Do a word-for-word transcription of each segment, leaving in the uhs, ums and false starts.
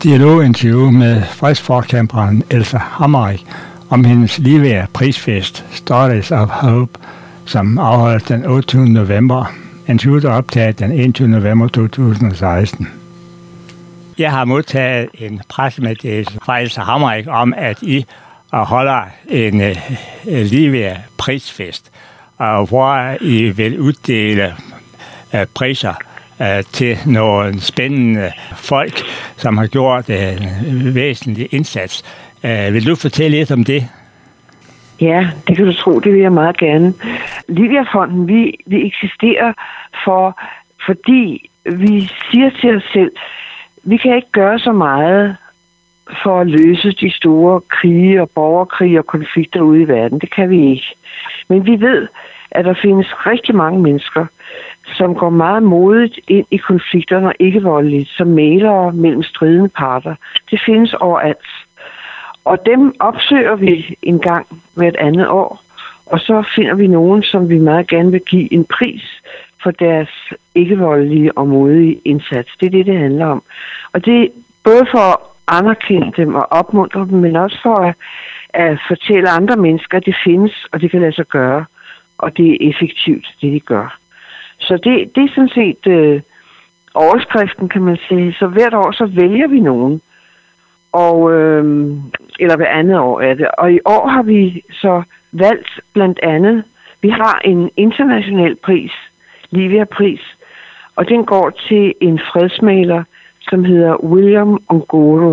dialoginterview med fredsforkæmperen Elsa Hammerik om hendes ligeværd prisfest Stories of Hope, som afholdes den otteogtyvende november. Interviewet er optaget den enogtyvende november to tusind og seksten. Jeg har modtaget en pressemeddelelse fra Elsa Hammerik om, at I holder en uh, ligeværd prisfest, uh, hvor I vil uddele uh, priser uh, til nogle spændende folk, som har gjort en væsentlig indsats. Uh, vil du fortælle lidt om det? Ja, det kan du tro, det vil jeg meget gerne. Liviafonden, vi, vi eksisterer for, fordi vi siger til os selv, vi kan ikke gøre så meget for at løse de store krige og borgerkrige og konflikter ude i verden. Det kan vi ikke. Men vi ved, at der findes rigtig mange mennesker, som går meget modigt ind i konflikterne og ikke voldeligt, som mæglere mellem stridende parter. Det findes overalt. Og dem opsøger vi en gang hvert andet år, og så finder vi nogen, som vi meget gerne vil give en pris for deres ikke-voldelige og modige indsats. Det er det, det handler om. Og det er både for at anerkende dem og opmuntre dem, men også for at, at fortælle andre mennesker, at det findes, og det kan lade sig gøre, og det er effektivt, det de gør. Så det, det er sådan set øh, overskriften, kan man sige. Så hvert år, så vælger vi nogen, og, øh, eller hver andet år er det. Og i år har vi så valgt blandt andet, vi har en international pris, Livia-pris, og den går til en fredsmægler, som hedder William Ongoro.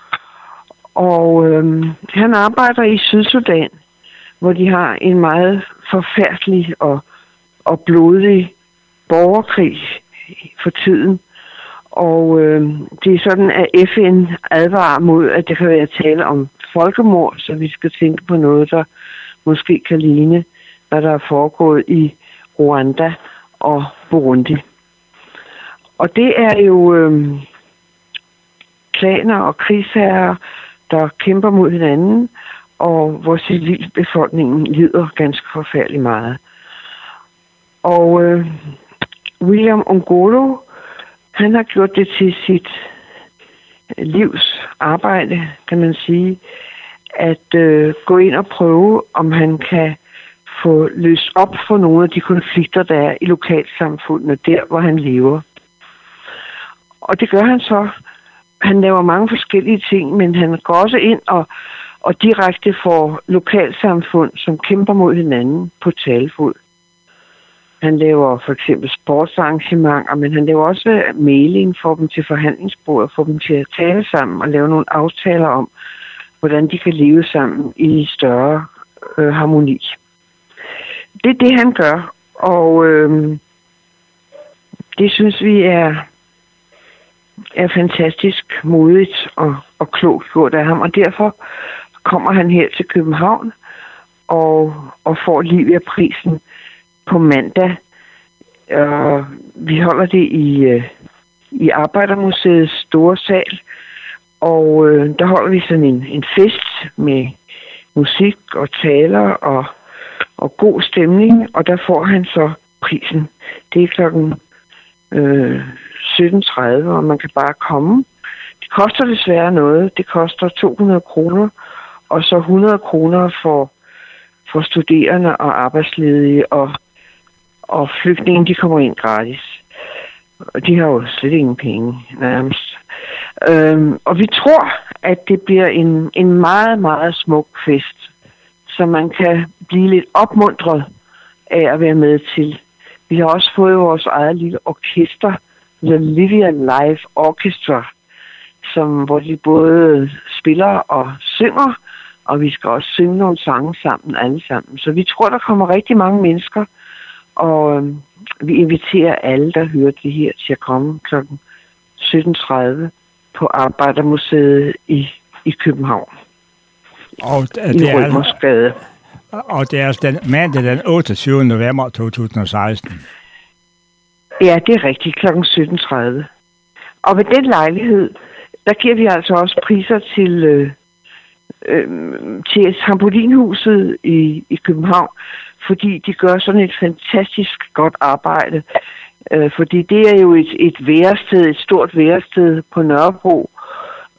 Og øh, han arbejder i Sydsudan, hvor de har en meget forfærdelig og, og blodig borgerkrig for tiden. Og øh, det er sådan, at F N advarer mod, at det kan være tale om folkemord, så vi skal tænke på noget, der måske kan ligne, hvad der er foregået i Rwanda og Burundi. Og det er jo øh, klaner og krigsherrer, der kæmper mod hinanden, og hvor civilbefolkningen lider ganske forfærdeligt meget. Og øh, William Ongoro, han har gjort det til sit livs arbejde, kan man sige, at øh, gå ind og prøve, om han kan få løst op for nogle af de konflikter, der er i lokalsamfundene, der hvor han lever. Og det gør han så. Han laver mange forskellige ting, men han går også ind og, og direkte får lokalsamfund, som kæmper mod hinanden på talefod. Han laver for eksempel sportsarrangementer, men han laver også mailing for dem til forhandlingsbordet, for dem til at tale sammen og lave nogle aftaler om, hvordan de kan leve sammen i større øh, harmoni. Det er det, han gør, og øh, det synes vi er, er fantastisk modigt og, og klogt gjort af ham, og derfor kommer han her til København og, og får Livia-prisen på mandag. Uh, vi holder det i, uh, i Arbejdermuseets store sal, og uh, der holder vi sådan en, en fest med musik og taler og, og god stemning, og der får han så prisen. Det er klokken uh, sytten tredive, og man kan bare komme. Det koster desværre noget. Det koster to hundrede kroner, og så hundrede kroner for, for studerende og arbejdsledige, og Og flygtninge, de kommer ind gratis. Og de har jo slet ingen penge, nærmest. Øhm, og vi tror, at det bliver en, en meget, meget smuk fest, så man kan blive lidt opmuntret af at være med til. Vi har også fået vores eget lille orkester, The Livia Live Orchestra, som, hvor de både spiller og synger, og vi skal også synge nogle sange sammen, alle sammen. Så vi tror, der kommer rigtig mange mennesker, og øh, vi inviterer alle, der hører det her, til at komme klokken sytten tredive på Arbejdermuseet i, i København. Og det, I Rømersgade. Og det er altså den mandag den otteogtyvende november to tusind og seksten. Ja, det er rigtigt, klokken sytten tredive. Og ved den lejlighed, der giver vi altså også priser til, øh, øh, til Trampolinhuset i, i København, fordi de gør sådan et fantastisk godt arbejde. Øh, fordi det er jo et, et værested, et stort værested på Nørrebro,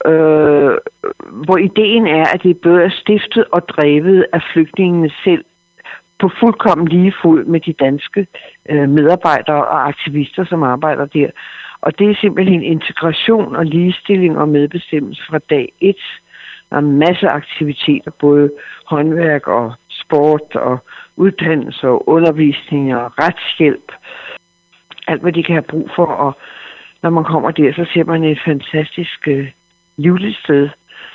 øh, hvor ideen er, at det både er stiftet og drevet af flygtningene selv på fuldkommen lige fod med de danske øh, medarbejdere og aktivister, som arbejder der. Og det er simpelthen integration og ligestilling og medbestemmelse fra dag et. Der er masser af aktiviteter, både håndværk og sport og uddannelse og undervisning og retshjælp. Alt, hvad de kan have brug for. Og når man kommer der, så ser man et fantastisk øh, livligt sted.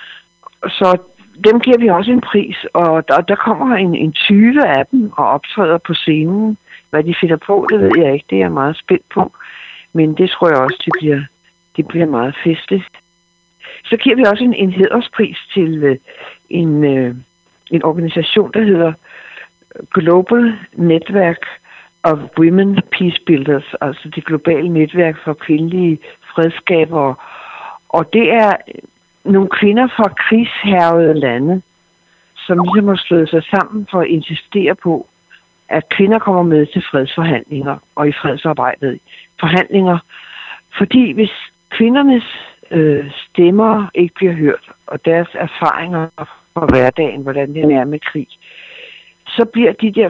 Så dem giver vi også en pris, og der, der kommer en, en tyve af dem og optræder på scenen. Hvad de finder på, det ved jeg ikke. Det er jeg meget spændt på. Men det tror jeg også, det bliver, det bliver meget festligt. Så giver vi også en, en hæderspris til øh, en, øh, en organisation, der hedder Global Network of Women Peace Builders, altså det globale netværk for kvindelige fredskabere. Og det er nogle kvinder fra krigshærgede lande, som ligesom har slået sig sammen for at insistere på, at kvinder kommer med til fredsforhandlinger og i fredsarbejdet. Forhandlinger, fordi hvis kvindernes øh, stemmer ikke bliver hørt, og deres erfaringer fra hverdagen, hvordan det er med krig, så bliver de der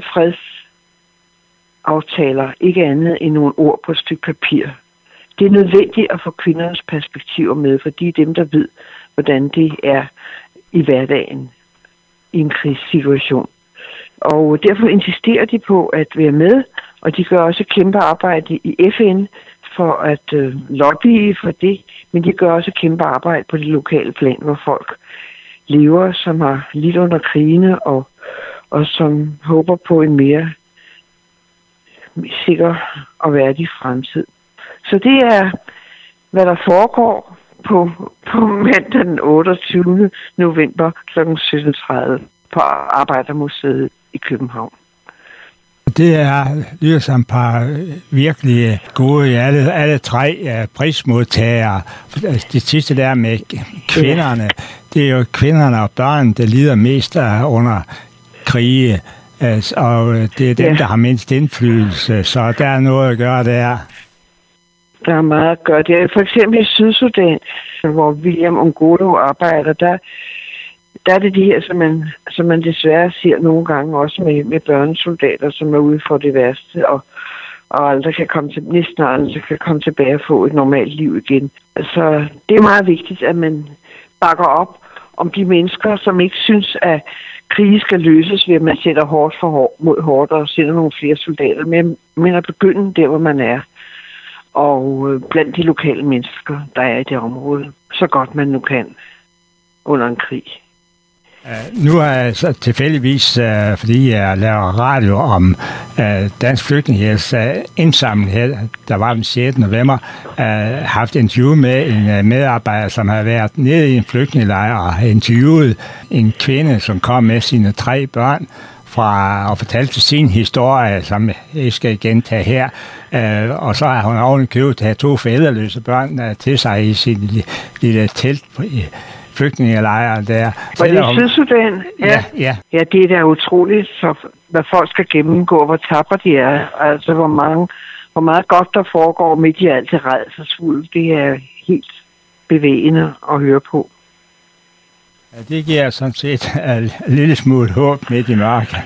fredsaftaler ikke andet end nogle ord på et stykke papir. Det er nødvendigt at få kvindernes perspektiver med, for de er dem, der ved, hvordan det er i hverdagen i en krigssituation. Og derfor insisterer de på at være med, og de gør også kæmpe arbejde i F N for at øh, lobbye for det, men de gør også kæmpe arbejde på det lokale plan, hvor folk lever, som har lidt under krigene, og, og som håber på en mere sikker og værdig fremtid. Så det er, hvad der foregår på, på mandag den otteogtyvende november klokken sytten tredive på Arbejdermuseet i København. Det er lyder som et par virkelig gode, alle, alle tre uh, prismodtagere. Det sidste der med kvinderne, det er jo kvinderne og børn, der lider mest under krige, og det er dem, ja. der har mindst indflydelse, så der er noget at gøre der. Der er meget at gøre der. For eksempel i Sydsudan, hvor William Ongolo arbejder, der Der er det de her, som man, som man desværre ser nogle gange også med, med børnesoldater, som er ude for det værste, og, og aldrig kan komme til, næsten aldrig kan komme tilbage og få et normalt liv igen. Altså, det er meget vigtigt, at man bakker op om de mennesker, som ikke synes, at krige skal løses ved, at man sætter hårdt for hårdt mod hårdt og sender nogle flere soldater, men, men at begynde der, hvor man er, og blandt de lokale mennesker, der er i det område, så godt man nu kan under en krig. Uh, nu er jeg så tilfældigvis, uh, fordi jeg laver radio om uh, Dansk Flygtningehjælps uh, indsamling her, der var den sjette november, uh, haft interview med en uh, medarbejder, som har været nede i en flygtningelejr og har interviewet en kvinde, som kom med sine tre børn fra og fortalte sin historie, som jeg skal gentage her. Uh, og så har hun ovenikøbet have to forældreløse børn uh, til sig i sin lille, lille telt på uh, flygtningelejre der. Var det i Sydsudan? Ja. Ja, ja. Ja, det er da utroligt, så, hvad folk skal gennemgå, hvor tapper de er. Altså, hvor, mange, hvor meget godt der foregår midt i alt det rædselsfulde. Det er helt bevægende at høre på. Ja, det giver sådan set en lille smule håb midt i mørket.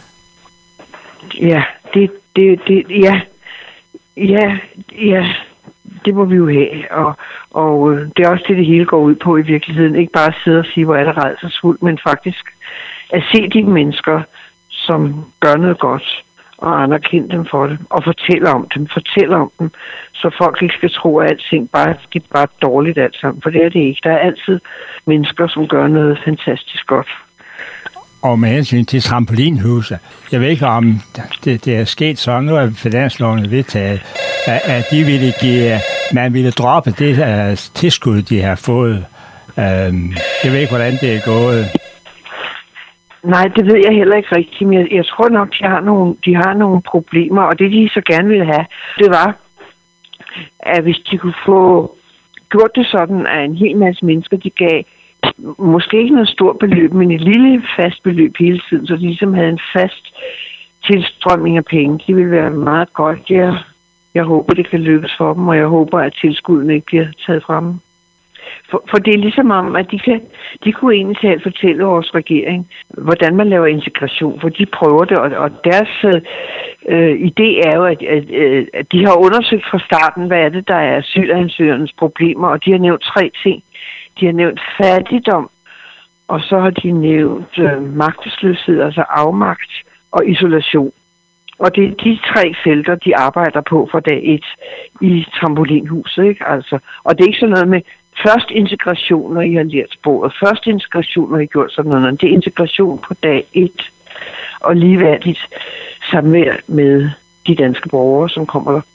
Ja, det, det, det, ja, ja, ja, det må vi jo have, og, og det er også det, det hele går ud på i virkeligheden. Ikke bare sidde og sige, hvor er det rædselsfuldt, men faktisk at se de mennesker, som gør noget godt, og anerkende dem for det, og fortælle om dem, fortælle om dem, så folk ikke skal tro, at alting bare, det er bare dårligt alt sammen, for det er det ikke. Der er altid mennesker, som gør noget fantastisk godt. Og med hensyn til trampolinhuset, jeg ved ikke, om det, det er sket så, nu er finansloven vedtaget, at de ville give, man ville droppe det uh, tilskud, de har fået. Uh, jeg ved ikke, hvordan det er gået. Nej, det ved jeg heller ikke rigtigt, men jeg, jeg tror nok, de har, nogle, de har nogle problemer, og det de så gerne ville have, det var, at hvis de kunne få gjort det sådan, at en hel masse mennesker, de gav måske ikke noget stort beløb, men et lille fast beløb hele tiden, så de ligesom havde en fast tilstrømning af penge. Det ville være meget godt. Jeg, jeg håber, det kan lykkes for dem, og jeg håber, at tilskuddene ikke bliver taget fra dem. For, for det er ligesom om, at de, kan, de kunne egentlig talt fortælle vores regering, hvordan man laver integration, for de prøver det, og, og deres øh, idé er jo, at, at, at de har undersøgt fra starten, hvad er det, der er asylansøgernes problemer, og de har nævnt tre ting. De har nævnt fattigdom, og så har de nævnt øh, magtesløshed, altså afmagt og isolation. Og det er de tre felter, de arbejder på fra dag et i trampolinhuset, ikke? Altså, og det er ikke sådan noget med først integration, når I har lært sproget. Først integration, når I har gjort sådan noget. Det er integration på dag et. Og ligeværdigt samvær med de danske borgere, som kommer der.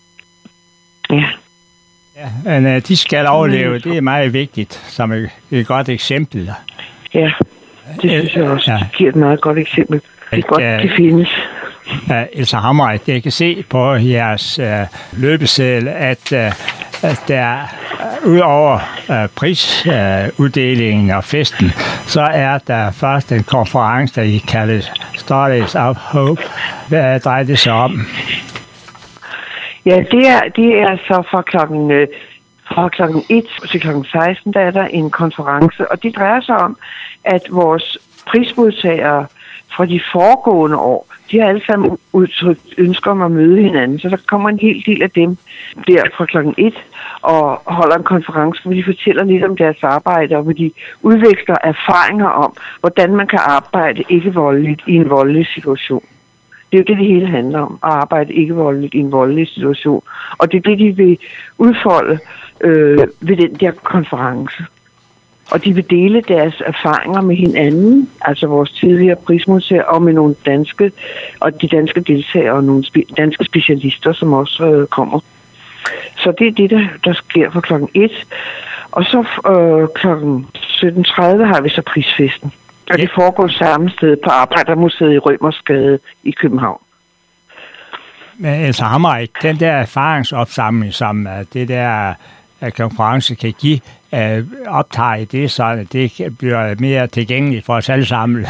Ja. Ja, men de skal overleve. Det er meget vigtigt, som et, et godt eksempel. Ja, det synes jeg også. Ja. Det giver et meget godt eksempel. Det er godt, ja, det findes. Ja, Elsa Hammerich, jeg kan se på jeres uh, løbeseddel, at, uh, at der uh, ud over uh, prisuddelingen uh, og festen, så er der først en konference, der I kalder Stories of Hope. Hvad drejer det sig om? Ja, det er, det er så fra klokken, øh, fra klokken et til klokken seksten, der er der en konference, og det drejer sig om, at vores prismodtagere fra de foregående år, de har alle sammen udtrykt ønsker om at møde hinanden, så der kommer en hel del af dem der fra klokken et og holder en konference, hvor de fortæller lidt om deres arbejde, og hvor de udveksler erfaringer om, hvordan man kan arbejde ikke voldeligt i en voldelig situation. Det er jo det, det hele handler om, at arbejde ikke voldeligt i en voldelig situation. Og det er det, de vil udfolde øh, ved den der konference. Og de vil dele deres erfaringer med hinanden, altså vores tidligere prismodtagere, og med nogle danske, og de danske deltagere, og nogle spe, danske specialister, som også øh, kommer. Så det er det, der, der sker fra klokken et. Og så øh, klokken sytten tredive har vi så prisfesten. Og det foregår samme sted på Arbejdermuseet i Rømersgade i København. Men Elsa Hammerich, den der erfaringsopsamling, som det der konference kan give, optager i det, så det bliver mere tilgængeligt for os alle sammen.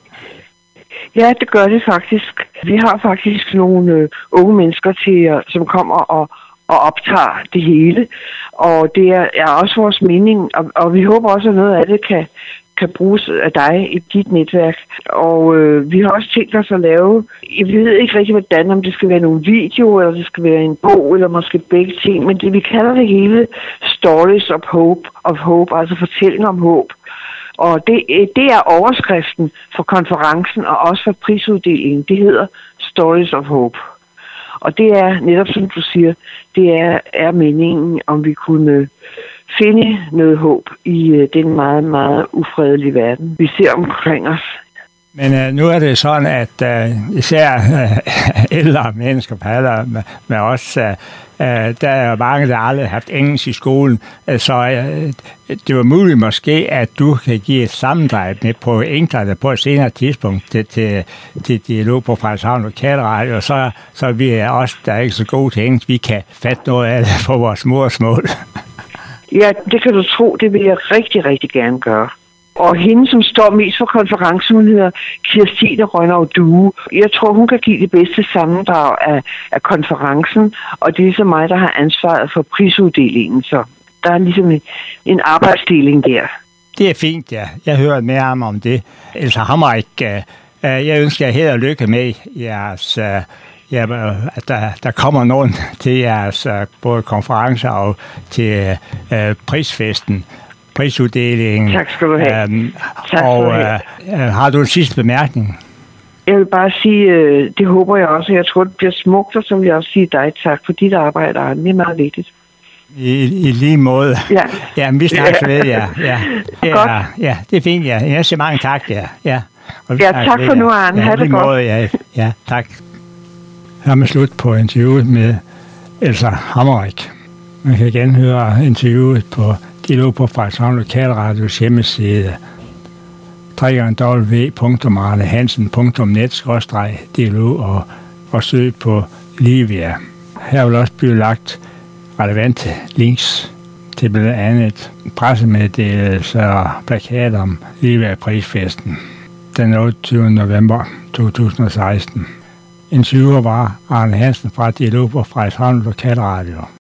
Ja, det gør det faktisk. Vi har faktisk nogle øh, unge mennesker, til, som kommer og, og optager det hele. Og det er, er også vores mening, og, og vi håber også, at noget af det kan, kan bruges af dig i dit netværk. Og øh, vi har også tænkt os at lave, jeg ved ikke rigtig hvordan, om det skal være nogle videoer, eller det skal være en bog, eller måske begge ting, men det, vi kalder det hele Stories of Hope, of Hope, altså fortællinger om håb. Og det, det er overskriften for konferencen, og også for prisuddelingen. Det hedder Stories of Hope. Og det er netop, som du siger, det er, er meningen, om vi kunne finde noget håb i den meget, meget ufredelige verden, vi ser omkring os. Men uh, nu er det sådan, at uh, især uh, ældre mennesker på alder med, med os, uh, uh, der er mange, der aldrig har haft engelsk i skolen, uh, så uh, det var muligt måske, at du kan give et sammendrag med på enklere på et senere tidspunkt til, til, til dialog på Frederikshavn Lokalradio, og så, så vi er også, der er ikke så gode til engelsk, vi kan fatte noget af det på vores modersmål. Ja, det kan du tro, det vil jeg rigtig, rigtig gerne gøre. Og hende, som står mest for konferencen, hun hedder Kirstine Rønnav Due. Jeg tror, hun kan give det bedste sammendrag af, af konferencen, og det er så mig, der har ansvaret for prisuddelingen. Så der er ligesom en, en arbejdsdeling der. Det er fint, ja. Jeg hører mere om, om det. Elsa Hammerich, jeg ønsker jer held og lykke med jeres... Ja, at der, der kommer nogen til jeres både konferencer og til øh, prisfesten, prisuddelingen. Tak skal du have. Øhm, tak og øh, har du en sidste bemærkning? Jeg vil bare sige, øh, det håber jeg også. Jeg tror, det bliver smukt, og så vil jeg også sige dig tak for dit arbejde. Det er meget vigtigt. I, i lige måde. Ja. Ja, vi snakkes ja. ved, ja. Ja. Ja, ja, det er fint, ja. Jeg siger mange tak, ja. Ja, og ja tak for nu, Arne. Ja, ha' det godt. Måde, ja. Ja, tak. Her er slut på interviewet med Elsa Hammerich. Man kan igen høre interviewet på dialog på Frederikshavn Lokalradios hjemmeside w w w punktum arnehansen punktum net skråstreg dialog og, og søg på Livia. Her vil også blive lagt relevante links til blandt andet pressemeddelelser og plakater om Livia prisfesten den otteogtyvende november to tusind og seksten. Interviewer var Arne Hansen fra Dialog på Frederikshavn Lokalradio.